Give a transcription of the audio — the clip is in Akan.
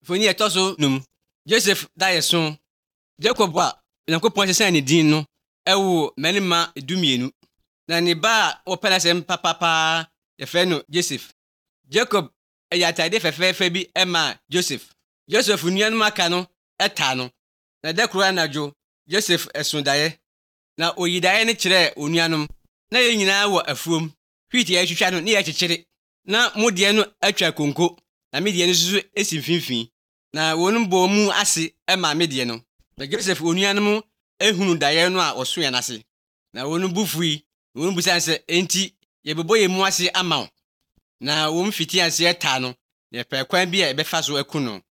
Foni etoso num. Joseph dayeso. Jacob a Nyankopon sesa ne din no ewo menima edumienu. Na ne ba opela sem papa ye no Joseph. Jacob eyatade fefefe bi ema Joseph. Joseph nuanu maka no eta no. Na dekro anajo Joseph esondaye. Na oyidaye ne kire onuanum. Na ye nyina wo afuom. Hwiti ye hwehwa no ne ye kyekere. Na modie no atwa konko. Na medie no susu esimfinfin. Na wonum bo mu ase ema medie no. Na Joseph onuanum ehunu daye no a oso ya nase. Na wonum bufui. Wonum busanse enti ye bebo ye mu ase ama wo. Na wom fiti ase eta no. Ye pe kwan bi a ebefa so akuno.